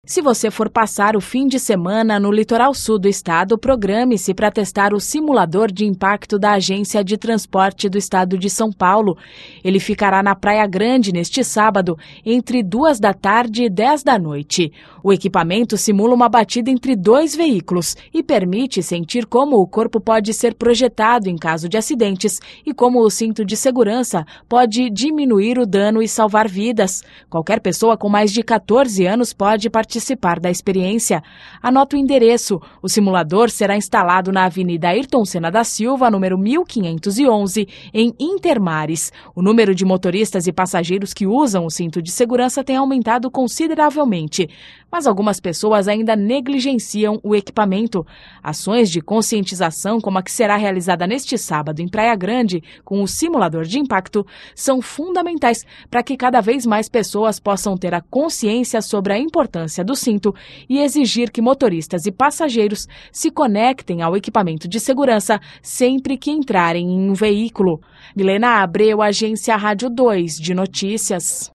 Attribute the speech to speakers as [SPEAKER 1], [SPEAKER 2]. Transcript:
[SPEAKER 1] Se você for passar o fim de semana no litoral sul do estado, programe-se para testar o simulador de impacto da Agência de Transporte do Estado de São Paulo. Ele ficará na Praia Grande neste sábado, entre 2 da tarde e 10 da noite. O equipamento simula uma batida entre dois veículos e permite sentir como o corpo pode ser projetado em caso de acidentes e como o cinto de segurança pode diminuir o dano e salvar vidas. Qualquer pessoa com mais de 14 anos pode participar da experiência. Anota o endereço. O simulador será instalado na Avenida Ayrton Senna da Silva, número 1511, em Intermares. O número de motoristas e passageiros que usam o cinto de segurança tem aumentado consideravelmente, mas algumas pessoas ainda negligenciam o equipamento. Ações de conscientização, como a que será realizada neste sábado em Praia Grande, com o simulador de impacto, são fundamentais para que cada vez mais pessoas possam ter a consciência sobre a importância do cinto e exigir que motoristas e passageiros se conectem ao equipamento de segurança sempre que entrarem em um veículo. Milena Abreu, Agência Rádio 2 de Notícias.